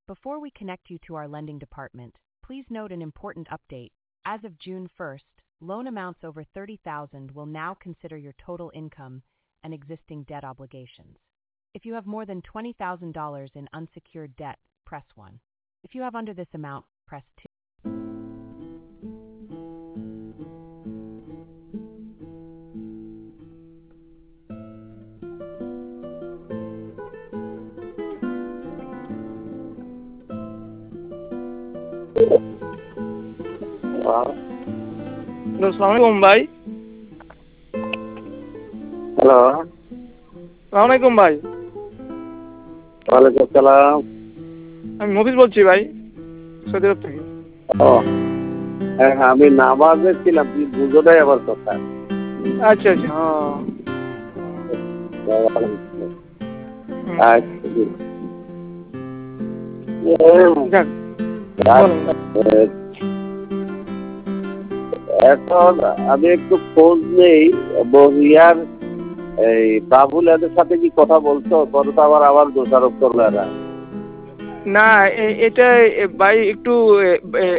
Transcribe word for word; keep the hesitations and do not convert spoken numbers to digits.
Before we connect you to our lending department, please note an important update. As of June first, loan amounts over thirty thousand dollars will now consider your total income and existing debt obligations. If you have more than twenty thousand dollars in unsecured debt, press one. If you have under this amount, press two. আসসালামাইকুম ভাই। Hello, আসসালামাইকুম ভাই। ওয়ালাইকুম আসসালাম। আমি মফিজ বলছি ভাই, Saudi আরব থেকে। ও হ্যাঁ হ্যাঁ, আমি নামাজে ছিলাম, তুই বুঝো নাই আমার কথা। আচ্ছা আচ্ছা। হ্যাঁ যাক, বলেন। এখন আমি একটু খোঁজ নেই, বহিয়ার এই বাবুল এদের সাথে কি কথা বলছো? পরে তো আবার আবার দোষারোপ করলো এরা। না, এ- এটা এ, ভাই একটু এ, এ,